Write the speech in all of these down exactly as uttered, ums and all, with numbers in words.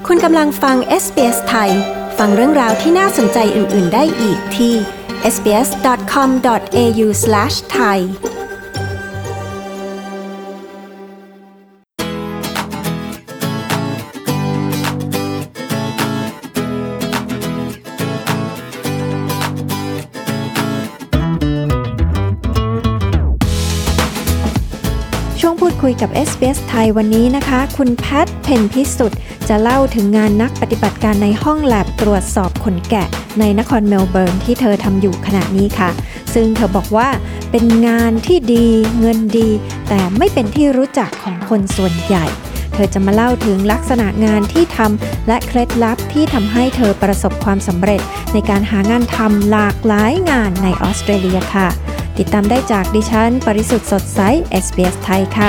คุณกำลังฟัง เอส บี เอส ไทยฟังเรื่องราวที่น่าสนใจอื่นๆได้อีกที่ เอส บี เอส ดอท คอม ดอท เอ ยู สแลช ไทยช่วงพูดคุยกับ เอส บี เอส ไทยวันนี้นะคะคุณแพทเพ็ญพิสุทธิ์จะเล่าถึงงานนักปฏิบัติการในห้องแลบตรวจสอบขนแกะในนครเมลเบิร์นที่เธอทำอยู่ขณะนี้ค่ะซึ่งเธอบอกว่าเป็นงานที่ดีเงินดีแต่ไม่เป็นที่รู้จักของคนส่วนใหญ่เธอจะมาเล่าถึงลักษณะงานที่ทำและเคล็ดลับที่ทำให้เธอประสบความสำเร็จในการหางานทำหลากหลายงานในออสเตรเลียค่ะติดตามได้จากดิฉันปริสุทธิ์สดใส เอส บี เอส ไทยค่ะ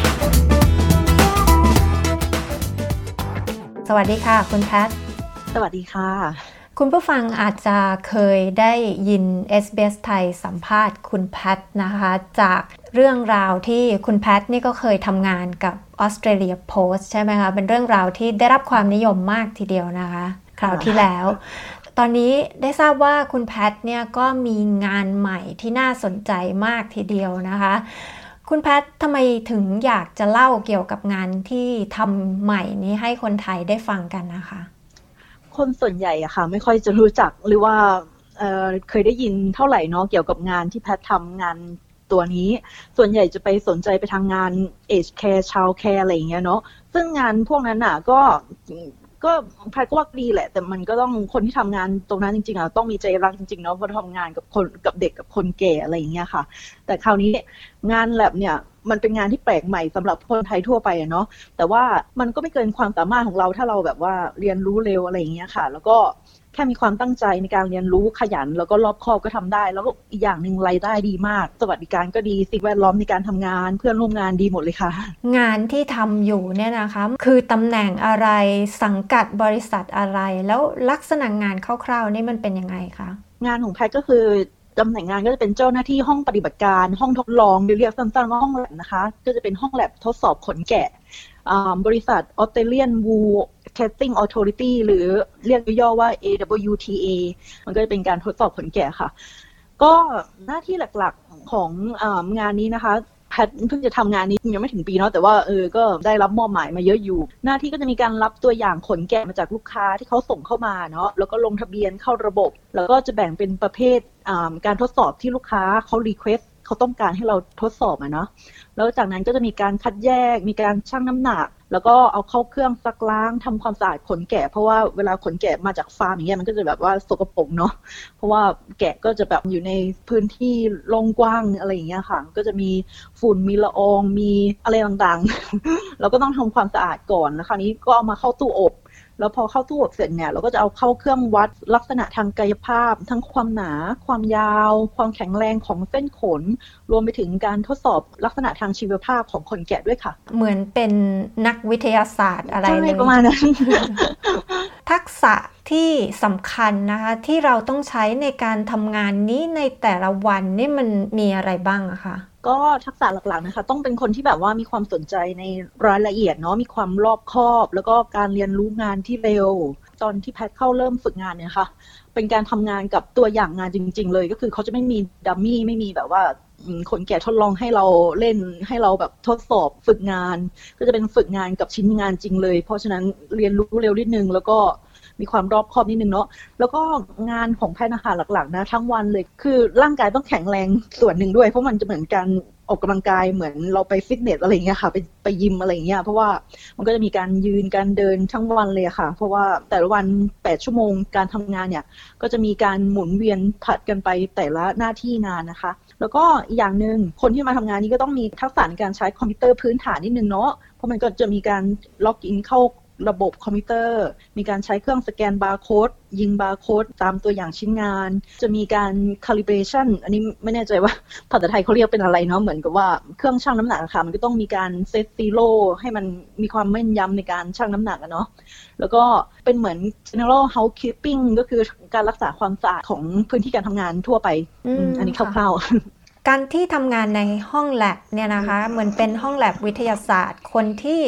สวัสดีค่ะคุณแพทสวัสดีค่ะคุณผู้ฟังอาจจะเคยได้ยิน เอส บี เอส ไทยสัมภาษณ์คุณแพทนะคะจากเรื่องราวที่คุณแพทนี่ก็เคยทำงานกับ Australia Post ใช่ไหมคะเป็นเรื่องราวที่ได้รับความนิยมมากทีเดียวนะคะคราวที่แล้วตอนนี้ได้ทราบว่าคุณแพทเนี่ยก็มีงานใหม่ที่น่าสนใจมากทีเดียวนะคะคุณแพททำไมถึงอยากจะเล่าเกี่ยวกับงานที่ทำใหม่นี้ให้คนไทยได้ฟังกันนะคะคนส่วนใหญ่อะค่ะไม่ค่อยจะรู้จักหรือว่า เอ่อ เคยได้ยินเท่าไหร่เนาะเกี่ยวกับงานที่แพททำงานตัวนี้ส่วนใหญ่จะไปสนใจไปทางงาน Aged Care Child Care อะไรอย่างเงี้ยเนาะซึ่งงานพวกนั้นอะก็ก็แพทก็ว่าดีแหละแต่มันก็ต้องคนที่ทำงานตรงนั้นจริงๆอ่ะต้องมีใจรักจริงๆเนาะเพราะทำงานกับคนกับเด็กกับคนแก่อะไรอย่างเงี้ยค่ะแต่คราวนี้งานแลบเนี่ยมันเป็นงานที่แปลกใหม่สำหรับคนไทยทั่วไปอะเนาะแต่ว่ามันก็ไม่เกินความสามารถของเราถ้าเราแบบว่าเรียนรู้เร็วอะไรอย่างเงี้ยค่ะแล้วก็แค่มีความตั้งใจในการเรียนรู้ขยันแล้วก็รอบคอบก็ทำได้แล้วก็อีกอย่างนึงรายได้ดีมากสวัสดิการก็ดีสิ่งแวดล้อมในการทำงานเพื่อนร่วมงานดีหมดเลยค่ะงานที่ทำอยู่เนี่ยนะคะคือตำแหน่งอะไรสังกัดบริษัทอะไรแล้วลักษณะงานคร่าวๆนี่มันเป็นยังไงคะงานของแพทก็คือตำแหน่งงานก็จะเป็นเจ้าหน้าที่ห้องปฏิบัติการห้องทดลองเรียกสั้นๆว่าห้องแลบนะคะก็จะเป็นห้องแลบทดสอบขนแกะบริษัท Australian Wool Testing Authority หรือเรียกย่อว่า เอ ดับเบิลยู ที เอ มันก็จะเป็นการทดสอบขนแกะค่ะก็หน้าที่หลักๆของงานนี้นะคะแพทเพิ่งจะทำงานนี้ยังไม่ถึงปีเนาะแต่ว่าเออก็ได้รับมอบหมายมาเยอะอยู่หน้าที่ก็จะมีการรับตัวอย่างขนแกะมาจากลูกค้าที่เขาส่งเข้ามาเนาะแล้วก็ลงทะเบียนเข้าระบบแล้วก็จะแบ่งเป็นประเภทการทดสอบที่ลูกค้าเขารีเควสต์เขาต้องการให้เราทดสอบอะเนาะแล้วจากนั้นก็จะมีการคัดแยกมีการชั่งน้ำหนักแล้วก็เอาเข้าเครื่องซักล้างทำความสะอาดขนแกะเพราะว่าเวลาขนแกะมาจากฟาร์มอย่างเงี้ยมันก็จะแบบว่าสกปรกเนาะเพราะว่าแกะก็จะแบบอยู่ในพื้นที่โล่งกว้างอะไรอย่างเงี้ยค่ะก็จะมีฝุ่นมีละอองมีอะไรต่างๆเราก็ต้องทำความสะอาดก่อนแล้วคราวนี้ก็เอามาเข้าตู้อบแล้วพอเข้าตู้อบเสร็จเนี่ยเราก็จะเอาเข้าเครื่องวัดลักษณะทางกายภาพทั้งความหนาความยาวความแข็งแรงของเส้นขนรวมไปถึงการทดสอบลักษณะทางชีวภาพของขนแกะด้วยค่ะเหมือนเป็นนักวิทยาศาสตร์อะไรเลยใช่ประมาณนั้นทักษะที่สำคัญนะคะที่เราต้องใช้ในการทำงานนี้ในแต่ละวันนี่มันมีอะไรบ้างอะคะก็ทักษะหลักๆนะคะต้องเป็นคนที่แบบว่ามีความสนใจในรายละเอียดเนาะมีความรอบคอบแล้วก็การเรียนรู้งานที่เร็วตอนที่แพทเข้าเริ่มฝึกงานเนี่ยค่ะเป็นการทำงานกับตัวอย่างงานจริงๆเลยก็คือเขาจะไม่มีดัมมี่ไม่มีแบบว่าคนแก่ทดลองให้เราเล่นให้เราแบบทดสอบฝึกงานก็จะเป็นฝึกงานกับชิ้นงานจริงเลยเพราะฉะนั้นเรียนรู้เร็วนิดนึงแล้วก็มีความรอบคอบนิดนึงเนาะแล้วก็งานของแพทย์นะคะหลักๆนะทั้งวันเลยคือร่างกายต้องแข็งแรงส่วนหนึ่งด้วยเพราะมันจะเหมือนการออกกำลังกายเหมือนเราไปฟิตเนสอะไรอย่างเงี้ยค่ะไปไปยิมอะไรอย่างเงี้ยเพราะว่ามันก็จะมีการยืนการเดินทั้งวันเลยค่ะเพราะว่าแต่ละวันแปดชั่วโมงการทำงานเนี่ยก็จะมีการหมุนเวียนผัดกันไปแต่ละหน้าที่งานนะคะแล้วก็อีกอย่างนึงคนที่มาทำงานนี้ก็ต้องมีทักษะในการใช้คอมพิวเตอร์พื้นฐานนิดนึงเนาะเพราะมันก็จะมีการล็อกอินเข้าระบบคอมพิวเตอร์มีการใช้เครื่องสแกนบาร์โค้ดยิงบาร์โค้ดตามตัวอย่างชิ้นงานจะมีการ calibration อันนี้ไม่แน่ใจว่าภาษาไทยเขาเรียกเป็นอะไรเนาะเหมือนกับว่าเครื่องชั่งน้ำหนักค่ะมันก็ต้องมีการเซตซีโร่ให้มันมีความแม่นยำในการชั่งน้ำหนักอะเนาะแล้วก็เป็นเหมือน general housekeeping ก็คือการรักษาความสะอาดของพื้นที่การทำงานทั่วไป อ, อันนี้คร่าวๆการที่ทำงานในห้องแลบเนี่ยนะคะเหมือนเป็นห้องแลบวิทยาศาสตร์คนที่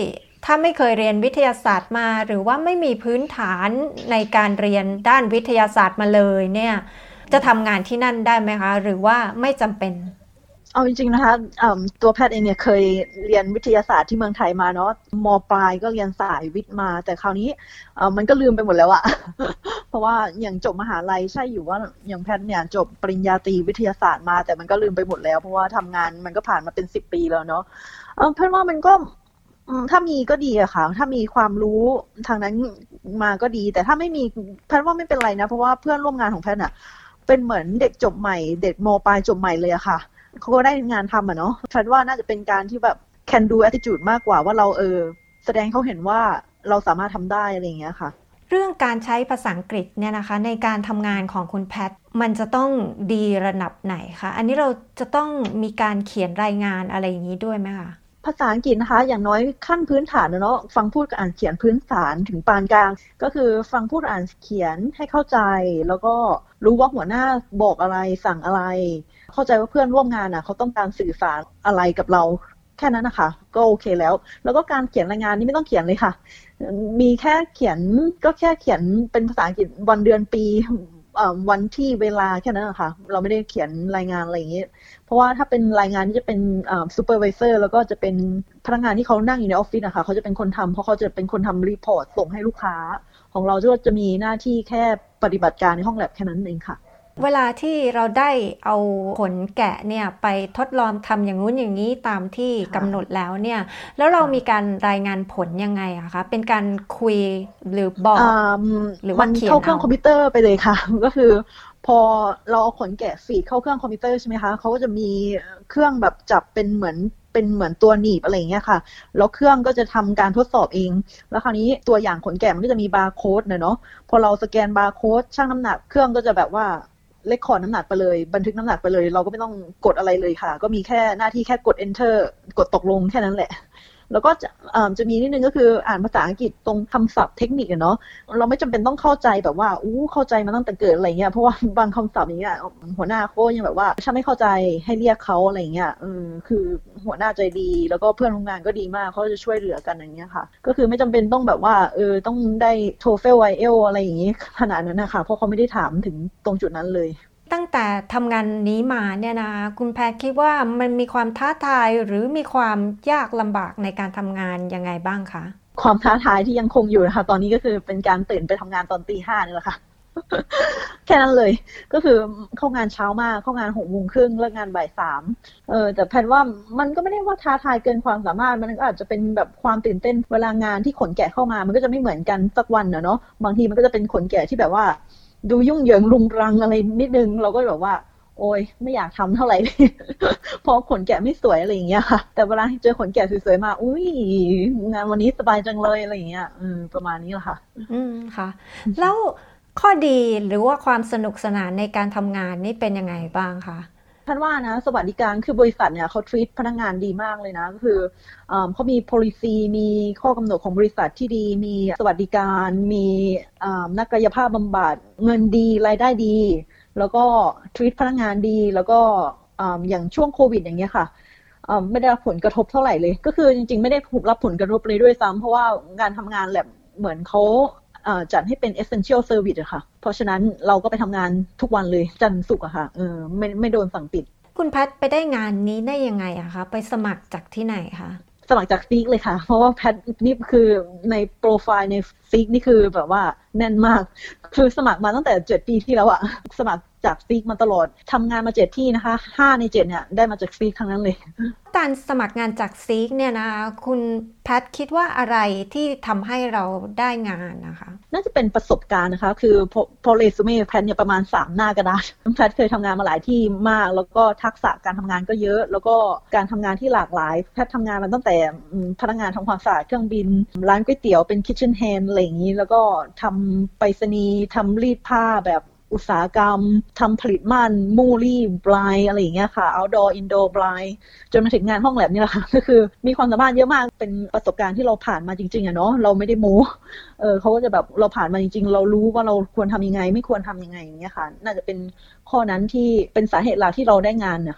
ถ้าไม่เคยเรียนวิทยาศาสตร์มาหรือว่าไม่มีพื้นฐานในการเรียนด้านวิทยาศาสตร์มาเลยเนี่ยจะทำงานที่นั่นได้ไหมคะหรือว่าไม่จำเป็นเอาจริงๆนะคะตัวแพทย์เองเนี่ยเคยเรียนวิทยาศาสตร์ที่เมืองไทยมาเนาะม.ปลายก็เรียนสายวิทย์มาแต่คราวนี้มันก็ลืมไปหมดแล้วอะ เพราะว่าอย่างจบมหาลัยใช่อยู่ว่าอย่างแพทย์เนี่ยจบปริญญาตรีวิทยาศาสตร์มาแต่มันก็ลืมไปหมดแล้วเพราะว่าทำงานมันก็ผ่านมาเป็นสิบปีแล้วเนาะแพทย์ว่ามันก็ถ้ามีก็ดีอะค่ะถ้ามีความรู้ทางนั้นมาก็ดีแต่ถ้าไม่มีแพทย์ว่าไม่เป็นไรนะเพราะว่าเพื่อนร่วมงานของแพทย์อะเป็นเหมือนเด็กจบใหม่เด็กม.ปลายจบใหม่เลยอะค่ะเขาก็ได้งานทำอ่ะเนาะฉันว่าน่าจะเป็นการที่แบบ can do attitude มากกว่าว่าเราเออแสดงเขาเห็นว่าเราสามารถทำได้อะไรอย่างเงี้ยค่ะเรื่องการใช้ภาษาอังกฤษเนี่ยนะคะในการทำงานของคุณแพทมันจะต้องดีระดับไหนคะอันนี้เราจะต้องมีการเขียนรายงานอะไรอย่างนี้ด้วยไหมคะภาษาอังกฤษนะคะอย่างน้อยขั้นพื้นฐานเนาะฟังพูดกับอ่านเขียนพื้นฐานถึงปานกลางก็คือฟังพูดอ่านเขียนให้เข้าใจแล้วก็รู้ว่าหัวหน้าบอกอะไรสั่งอะไรเข้าใจว่าเพื่อนร่วมงานอ่ะเขาต้องการสื่อสารอะไรกับเราแค่นั้นนะคะก็โอเคแล้วแล้วก็การเขียนรายงานนี่ไม่ต้องเขียนเลยค่ะมีแค่เขียนก็แค่เขียนเป็นภาษาอังกฤษวันเดือนปีวันที่เวลาแค่นั้นนะคะเราไม่ได้เขียนรายงานอะไรอย่างนี้เพราะว่าถ้าเป็นรายงานที่จะเป็นซูเปอร์วิเซอร์แล้วก็จะเป็นพนักงานที่เขานั่งอยู่ในออฟฟิศนะคะเขาจะเป็นคนทำเพราะเขาจะเป็นคนทำรีพอร์ตส่งให้ลูกค้าของเราก็จะมีหน้าที่แค่ปฏิบัติการในห้องแลบแค่นั้นเองค่ะเวลาที่เราได้เอาขนแกะเนี่ยไปทดลองทำอย่างนู้นอย่างนี้ตามที่กำหนดแล้วเนี่ยแล้วเรามีการรายงานผลยังไงอะคะเป็นการคุยหรือบอกหรือว่าเขียนเอาเข้าเครื่องคอมพิวเตอร์ไปเลยค่ะก็คือพอเราเอาขนแกะฟีดเข้าเครื่องคอมพิวเตอร์ใช่ไหมคะเขาก็จะมีเครื่องแบบจับเป็นเหมือนเป็นเหมือนตัวหนีบอะไรอย่างเงี้ยค่ะแล้วเครื่องก็จะทำการทดสอบเองแล้วคราวนี้ตัวอย่างขนแกะมันก็จะมีบาร์โค้ดเนาะพอเราสแกนบาร์โค้ดชั่งน้ำหนักเครื่องก็จะแบบว่าเลคคอร์ดน้ำหนักไปเลยบันทึกน้ำหนักไปเลยเราก็ไม่ต้องกดอะไรเลยค่ะก็มีแค่หน้าที่แค่กด enter กดตกลงแค่นั้นแหละแล้วก็จะจะมีนิดนึงก็คืออ่านภาษาอังกฤษตรงคำศัพท์เทคนิคเนาะเราไม่จำเป็นต้องเข้าใจแบบว่าอู้เข้าใจมาตั้งแต่เกิดอะไรเงี้ยเพราะว่าบางคำศัพท์อย่างเงี้ยหัวหน้าเขายังแบบว่าถ้าไม่เข้าใจให้เรียกเขาอะไรเงี้ยเออคือหัวหน้าใจดีแล้วก็เพื่อนร่วมงานก็ดีมากเขาจะช่วยเหลือกันอย่างเงี้ยค่ะก็คือไม่จำเป็นต้องแบบว่าเออต้องได้ โทเฟล ไอ เอล อะไรอย่างงี้ขนาดนั้นนะคะเพราะเขาไม่ได้ถามถึงตรงจุดนั้นเลยตั้งแต่ทำงานนี้มาเนี่ยนะคุณแพทคิดว่ามันมีความท้าทายหรือมีความยากลำบากในการทำงานยังไงบ้างคะความท้าทายที่ยังคงอยู่นะคะตอนนี้ก็คือเป็นการตื่นไปทำงานตอนตีห้านี่แหละค่ะ แค่นั้นเลยก็คือเข้างานเช้ามากเข้างานหกโมงครึ่งเลิกงานบ่ายสามเออแต่แพทว่ามันก็ไม่ได้ว่าท้าทายเกินความสามารถมันก็อาจจะเป็นแบบความตื่นเต้นเวลางานที่ขนแกะเข้ามามันก็จะไม่เหมือนกันสักวันเนาะบางทีมันก็จะเป็นขนแกะที่แบบว่าดูยุ่งเหยิงรุงรังอะไรนิดนึงเราก็แบบว่าโอ๊ยไม่อยากทำเท่าไหร่ เพราะขนแกะไม่สวยอะไรอย่างเงี้ยค่ะแต่เวลาเจอขนแกะสวยๆมาอุ้ยงานวันนี้สบายจังเลยอะไรอย่างเงี้ยอืมประมาณนี้แหละค่ะอืมค่ะแล้วข้อดีหรือว่าความสนุกสนานในการทำงานนี่เป็นยังไงบ้างคะท่านว่านะสวัสดิการคือบริษัทเนี่ยเขา treat พนักงานดีมากเลยนะก็คือเขามี policy มีข้อกำหนดของบริษัทที่ดีมีสวัสดิการมีนักกายภาพบำบัดเงินดีรายได้ดีแล้วก็ treat พนักงานดีแล้วก็อย่างช่วงโควิดอย่างเงี้ยค่ะไม่ได้รับผลกระทบเท่าไหร่เลยก็คือจริงๆไม่ได้รับผลกระทบเลยด้วยซ้ำเพราะว่าการทำงานแลบเหมือนเขาจัดให้เป็น essential service อะค่ะเพราะฉะนั้นเราก็ไปทำงานทุกวันเลยจันทร์ศุกร์อะค่ะเออไม่ไม่โดนสั่งปิดคุณแพทไปได้งานนี้ได้ยังไงอะคะไปสมัครจากที่ไหนคะสมัครจากซีกเลยค่ะเพราะว่าแพทนี่คือในโปรไฟล์ในซีกนี่คือแบบว่าแน่นมากคือสมัครมาตั้งแต่เจ็ดปีที่แล้วอะสมัครจากซีกมาตลอดทำงานมาเจ็ดที่นะคะห้าในเจ็ดเนี่ยได้มาจากซีกทั้งนั้นเลยการสมัครงานจากซีกเนี่ยนะคุณแพทคิดว่าอะไรที่ทำให้เราได้งานนะคะน่าจะเป็นประสบการณ์นะคะคือพอเรซูเม่แพทเนี่ยประมาณสามหน้ากระดาษแพทเคยทำงานมาหลายที่มากแล้วก็ทักษะการทำงานก็เยอะแล้วก็การทำงานที่หลากหลายแพททำงานมาตั้งแต่พนักงานทำความสะอาดเครื่องบินร้านก๋วยเตี๋ยวเป็นคิทเช่นแฮนด์อะไรอย่างนี้แล้วก็ทำไปรษณีย์ทำรีดผ้าแบบอุตสาหกรรมทำผลิตม่านมูลี่บลายอะไรอย่างเงี้ยค่ะ outdoor indoor บลายจนมาถึงงานห้องแลบนี่แหละค่ะก็คือมีความสามารถเยอะมากเป็นประสบการณ์ที่เราผ่านมาจริงๆอะเนาะเราไม่ได้โม้เออเขาก็จะแบบเราผ่านมาจริงๆเรารู้ว่าเราควรทำยังไงไม่ควรทำยังไงอย่างเงี้ยค่ะน่าจะเป็นข้อนั้นที่เป็นสาเหตุหลักที่เราได้งานนะคะ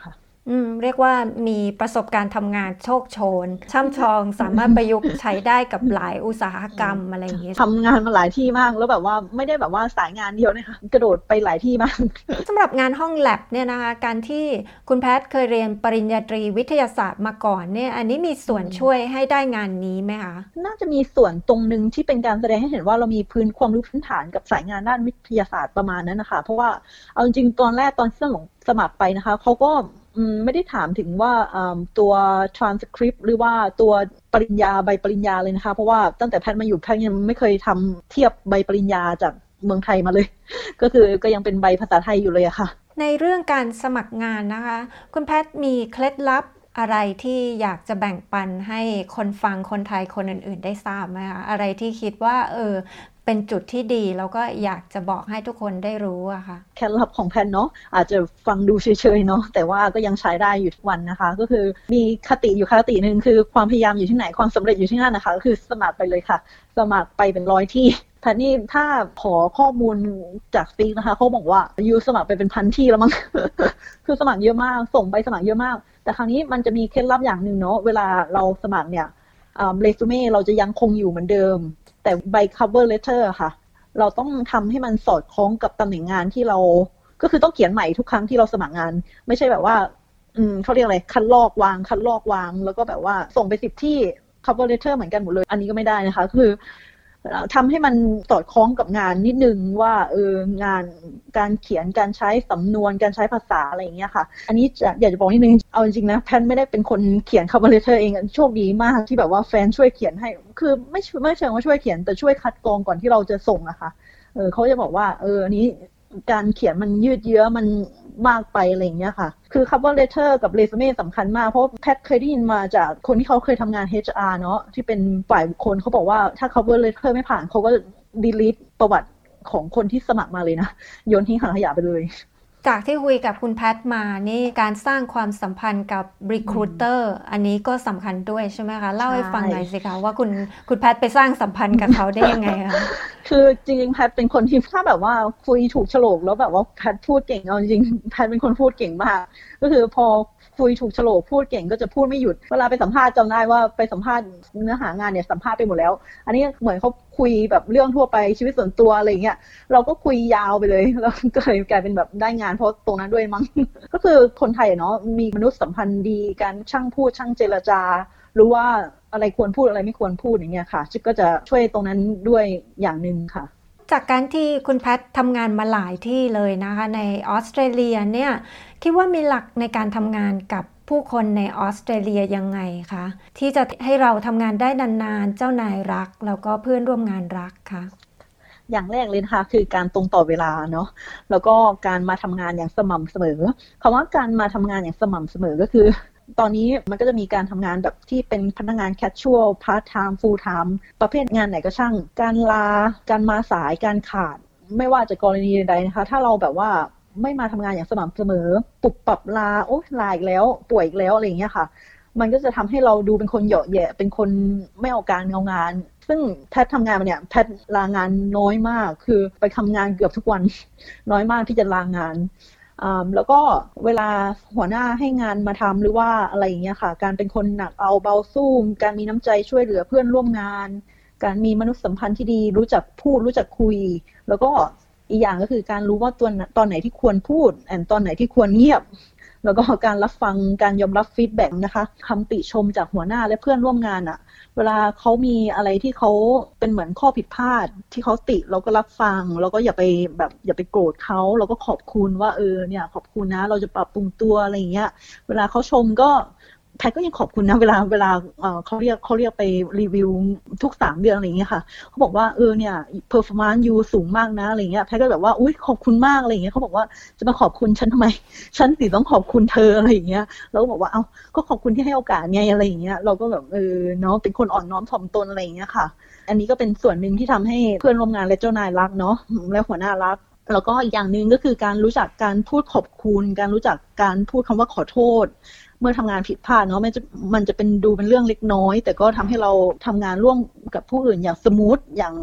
อืมเรียกว่ามีประสบการณ์ทำงานโชคโชนช่ำชองสามารถประยุกต์ใช้ได้กับหลายอุตสาหกรรมอะไรอย่างเงี้ยทำงานมาหลายที่มากแล้วแบบว่าไม่ได้แบบว่าสายงานเดียวนะคะกระโดดไปหลายที่มากสำหรับงานห้องแลบเนี่ยนะคะการที่คุณแพทเคยเรียนปริญญาตรีวิทยาศาสตร์มาก่อนเนี่ยอันนี้มีส่วนช่วยให้ได้งานนี้ไหมคะน่าจะมีส่วนตรงนึงที่เป็นการแสดงให้เห็นว่าเรามีพื้นความรู้พื้นฐานกับสายงานด้านวิทยาศาสตร์ประมาณนั้นนะคะเพราะว่าเอาจริงๆตอนแรกตอนสมัครไปนะคะเขาก็ไม่ได้ถามถึงว่าตัว transcript หรือว่าตัวปริญญาใบปริญญาเลยนะคะเพราะว่าตั้งแต่แพทย์มาอยู่แพทย์ยังไม่เคยทำเทียบใบปริญญาจากเมืองไทยมาเลยก็คือก็ยังเป็นใบภาษาไทยอยู่เลยอะค่ะในเรื่องการสมัครงานนะคะคุณแพทย์มีเคล็ดลับอะไรที่อยากจะแบ่งปันให้คนฟังคนไทยคนอื่นๆได้ทราบไหมคะอะไรที่คิดว่าเออเป็นจุดที่ดีแล้วก็อยากจะบอกให้ทุกคนได้รู้อะค่ะเคล็ดลับของแพทเนาะอาจจะฟังดูเฉยๆเนาะแต่ว่าก็ยังใช้ได้อยู่ทุกวันนะคะก็คือมีคติอยู่คตินึงคือความพยายามอยู่ที่ไหนความสำเร็จอยู่ที่นั่นนะคะก็คือสมัครไปเลยค่ะสมัครไปเป็นร้อยที่แพทนี่ถ้าขอข้อมูลจากสปีกนะคะเขาบอกว่ายูสมัครไปเป็นพันที่แล้วมั้ง คือสมัครเยอะมากส่งไปสมัครเยอะมากแต่คราวนี้มันจะมีเคล็ดลับอย่างนึงเนาะเวลาเราสมัครเนี่ยเรซูเม่เราจะยังคงอยู่เหมือนเดิมแต่ใบ cover letter ค่ะเราต้องทำให้มันสอดคล้องกับตำแหน่งงานที่เราก็คือต้องเขียนใหม่ทุกครั้งที่เราสมัครงานไม่ใช่แบบว่าอืมเขาเรียกอะไรคัดลอกวางคัดลอกวางแล้วก็แบบว่าส่งไปสิบที่ cover letter เหมือนกันหมดเลยอันนี้ก็ไม่ได้นะคะคือทำให้มันสอดคล้องกับงานนิดนึงว่าเอองานการเขียนการใช้สำนวนการใช้ภาษาอะไรอย่างเงี้ยค่ะอันนี้จะอยากจะบอกนิดนึงเอาจริงๆนะแพนไม่ได้เป็นคนเขียน cover letter เองโชคดีมากที่แบบว่าแฟนช่วยเขียนให้คือไม่ไม่เชิงว่าช่วยเขียนแต่ช่วยคัดกรองก่อนที่เราจะส่งนะคะเออเขาจะบอกว่าเอออันนี้การเขียนมันยืดเยื้อมันมากไปอะไรอย่างเงี้ยค่ะคือ cover letter กับ resume สำคัญมากเพราะแพทเคยได้ยินมาจากคนที่เขาเคยทำงาน เอช อาร์ เนาะที่เป็นฝ่ายบุคคลเขาบอกว่าถ้า cover letter ไม่ผ่านเขาก็ delete ประวัติของคนที่สมัครมาเลยนะโยนทิ้งถังขยะไปเลยจากที่คุยกับคุณแพทมานี่การสร้างความสัมพันธ์กับ recruiter อันนี้ก็สำคัญด้วยใช่ไหมคะเล่าให้ฟังหน่อยสิคะว่าคุณคุณแพทไปสร้างสัมพันธ์กับเขาได้ยังไงคะคือจริงๆแพทเป็นคนที่ถ้าแบบว่าคุยถูกโฉลกแล้วแบบว่าแพทพูดเก่งเอาจริงๆแพทเป็นคนพูดเก่งมากก็คือพอคุยถูกโฉลกพูดเก่งก็จะพูดไม่หยุดเวลาไปสัมภาษณ์จำได้ว่าไปสัมภาษณ์เนื้อหางานเนี่ยสัมภาษณ์ไปหมดแล้วอันนี้เหมือนเขาคุยแบบเรื่องทั่วไปชีวิตส่วนตัวอะไรเงี้ยเราก็คุยยาวไปเลยแล้วก็เลยกลายเป็นแบบได้งานเพราะตรงนั้นด้วยมั้งก็คือคนไทยเนาะมีมนุษยสัมพันธ์ดีการช่างพูดช่างเจรจารู้ว่าอะไรควรพูดอะไรไม่ควรพูดอย่างเงี้ยค่ะก็จะช่วยตรงนั้นด้วยอย่างนึงค่ะจากการที่คุณแพททำงานมาหลายที่เลยนะคะในออสเตรเลียเนี่ยคิดว่ามีหลักในการทำงานกับผู้คนในออสเตรเลียยังไงคะที่จะให้เราทำงานได้นานๆเจ้านายรักแล้วก็เพื่อนร่วมงานรักคะอย่างแรกเลยนะคะคือการตรงต่อเวลาเนาะแล้วก็การมาทำงานอย่างสม่ำเสมอคำว่าการมาทำงานอย่างสม่ำเสมอก็คือตอนนี้มันก็จะมีการทำงานแบบที่เป็นพนักงาน casual part time full time ประเภทงานไหนก็ช่างการลาการมาสายการขาดไม่ว่าจะกรณีใดนะคะถ้าเราแบบว่าไม่มาทำงานอย่างสม่ำเสมอปุบปับลาโอ๊ยลาอีกแล้วป่วยอีกแล้วอะไรอย่างเงี้ยค่ะมันก็จะทำให้เราดูเป็นคนเหยาะแยะเป็นคนไม่เอาการเอางานซึ่งแพททำงานมาเนี่ยแพทลางานน้อยมากคือไปทำงานเกือบทุกวันน้อยมากที่จะลางานแล้วก็เวลาหัวหน้าให้งานมาทำหรือว่าอะไรอย่างเงี้ยค่ะการเป็นคนหนักเอาเบาสู้การมีน้ำใจช่วยเหลือเพื่อนร่วมงานการมีมนุษยสัมพันธ์ที่ดีรู้จักพูดรู้จักคุยแล้วก็อีกอย่างก็คือการรู้ว่าตัวตอนไหนที่ควรพูดและตอนไหนที่ควรเงียบแล้วก็การรับฟังการยอมรับฟีดแบ็กนะคะคำติชมจากหัวหน้าและเพื่อนร่วมงานอะเวลาเขามีอะไรที่เขาเป็นเหมือนข้อผิดพลาดที่เขาติเราก็รับฟังแล้วก็อย่าไปแบบอย่าไปโกรธเขาเราก็ขอบคุณว่าเออเนี่ยขอบคุณนะเราจะปรับปรุงตัวอะไรอย่างเงี้ยเวลาเขาชมก็แพทก็ยังขอบคุณนะเวลาเวลาเอ่อเขาเรียกเขาเรียกไปรีวิวทุกสามเดือนอะไรอย่างเงี้ยค่ะเขาบอกว่าเออเนี่ย performance ยูสูงมากนะอะไรอย่างเงี้ยแพทก็แบบว่าอุ๊ยขอบคุณมากอะไรอย่างเงี้ยเขาบอกว่าจะมาขอบคุณฉันทำไมฉันสิต้องขอบคุณเธออะไรอย่างเงี้ยแล้วก็บอกว่าเอ้าก็ขอบคุณที่ให้โอกาสไงอะไรอย่างเงี้ยเราก็แบบเออเนาะเป็นคนอ่อนน้อมถ่อมตนอะไรอย่างเงี้ยค่ะอันนี้ก็เป็นส่วนนึงที่ทำให้เพื่อนร่วมงานและเจ้านายรักเนาะและหัวหน้ารักแล้วก็อีกอย่างนึงก็คือการรู้จักการพูดขอบคุณการรู้จักการพูดคำว่าขอโทษเมื่อทำงานผิดพลาดเนาะมันจะมันจะเป็นดูเป็นเรื่องเล็กน้อยแต่ก็ทำให้เราทำงานร่วมกับผู้อื่นอย่างสมูทอย่าง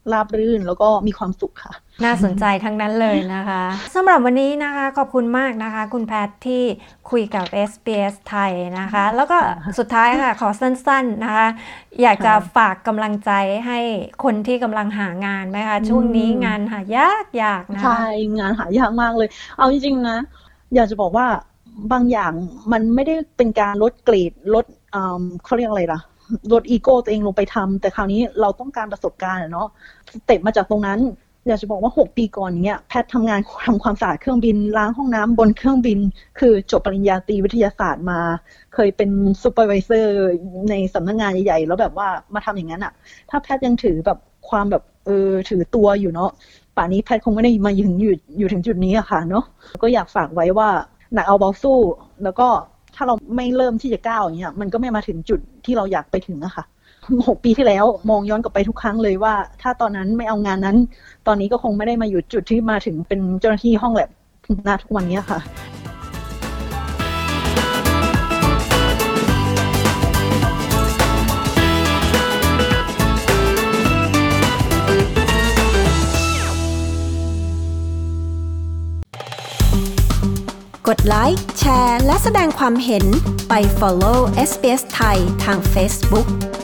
ราบรื่นแล้วก็มีความสุขค่ะน่าสนใจทั้งนั้นเลยนะคะสำหรับวันนี้นะคะขอบคุณมากนะคะคุณแพทที่คุยกับ เอส บี เอส ไทยนะคะแล้วก็สุดท้ายค่ะขอสั้นๆนะคะอยากจะฝากกำลังใจให้คนที่กำลังหางานไหมคะช่วงนี้งานหายากยากนะคะใช่งานหายากมากเลยเอาจริงๆนะอยากจะบอกว่าบางอย่างมันไม่ได้เป็นการลดเกรดลดเขาเรียกอะไรล่ะลดอีโก้ตัวเองลงไปทำแต่คราวนี้เราต้องการประสบการณ์เนาะสเต็ปมาจากตรงนั้นอยากจะบอกว่าหกปีก่อนอย่างเงี้ยแพททำงานทำความสะอาดเครื่องบินล้างห้องน้ำบนเครื่องบินคือจบปริญญาตรีวิทยาศาสตร์มาเคยเป็นซูเปอร์วิเซอร์ในสำนักงานใหญ่ๆแล้วแบบว่ามาทำอย่างนั้นอะถ้าแพทยังถือแบบความแบบเออถือตัวอยู่เนาะป่านนี้แพทคงไม่ได้มาถึงอยู่อยู่ถึงจุดนี้อะค่ะเนาะก็อยากฝากไว้ว่าหนักเอาเบาสู้แล้วก็ถ้าเราไม่เริ่มที่จะก้าวอย่างเงี้ยมันก็ไม่มาถึงจุดที่เราอยากไปถึงอะค่ะหกปีที่แล้วมองย้อนกลับไปทุกครั้งเลยว่าถ้าตอนนั้นไม่เอางานนั้นตอนนี้ก็คงไม่ได้มาอยู่จุดที่มาถึงเป็นเจ้าหน้าที่ห้องแลบณทุกวันนี้ค่ะกดไลค์แชร์และแสดงความเห็นไป follow เอส บี เอส ไทยทาง Facebook